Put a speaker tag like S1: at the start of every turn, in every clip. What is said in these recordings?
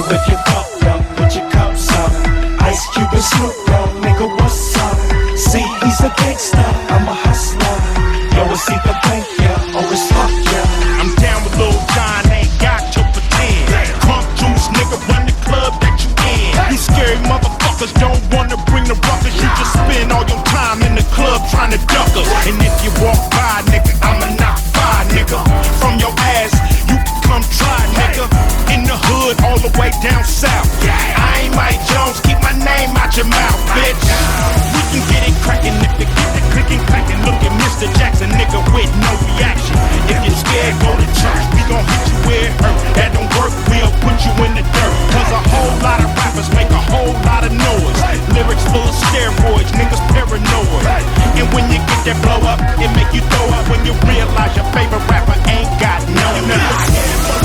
S1: if you fucked up, put your cups up. Ice Cube and Snoop Dogg, nigga, what's up? See, he's a gangster, I'm a hustler. Yo, it's either bank, yeah, or it's fuck, yeah.
S2: I'm down with Lil Jon, ain't got to pretend. Crunk juice, nigga, run the club that you in. You scary motherfuckers don't wanna bring the ruckus. You just spend all your time in the club trying to duck us. And if you walk by, nigga, I'ma knock fire, nigga. From your ass, you can come try, nigga. In the hood, all the way down south. I ain't Mike Jones, keep my name out your mouth, bitch. We can get it crackin' if you get the clickin' clackin'. Look at Mr. Jackson, nigga, with no reaction. If you're scared, go to church. We gon' hit you where it hurt. That don't work, we'll put you in the dirt. Cause a whole lot of rappers make a whole lot of noise. Lyrics full of steroids, niggas paranoid. And when you get that blow up, it make you throw up when you realize your favorite rapper ain't got no nothing.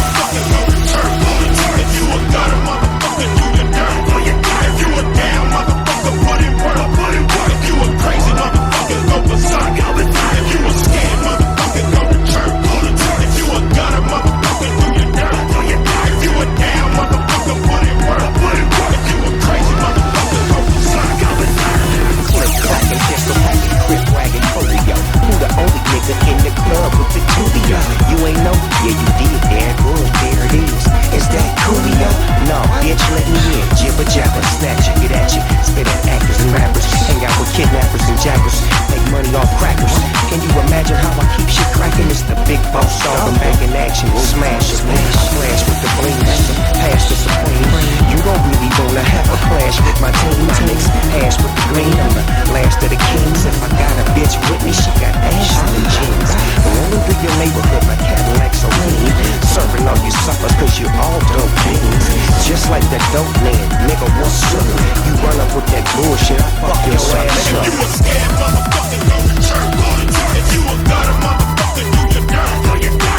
S2: If you a gutter, motherfucker, do your dirt. If you a down, motherfucker, put it work. If you a crazy motherfucker, go berserk. If you a scared motherfucker, go to church. If you a gutter, motherfucker, do your dirt. If you a down, motherfucker, put it work. If you a crazy motherfucker, go berserk.
S3: Click clacking, pistol packing, crib wagging, polio. Who the only nigga in the club with the coolio? You ain't know? Yeah, you did. There good, there it is. Is that coolio? No, bitch, let me in. Jibber jabber, snatch it, get at you. Spit at actors and rappers. Hang out with kidnappers and jackers. Make money off crackers. Can you imagine how I keep shit cracking? It's the big boss song. I'm back in action. Smash it. I flash with the bling. That's the pass the supreme. You don't really wanna have a clash with my team. My niggas ass with the green. I'm the last of the kings. If I got a bitch with me, she got ass and jeans. Rolling through your neighborhood, my Cadillac so lean. Serving all you suckers cause you all dope fiends. Just like that dope man, nigga, what's up? You run up with that bullshit, I fuck your ass up.
S2: If you a scared motherfucker, go to church. If you a gutter, motherfucker, do your dirt.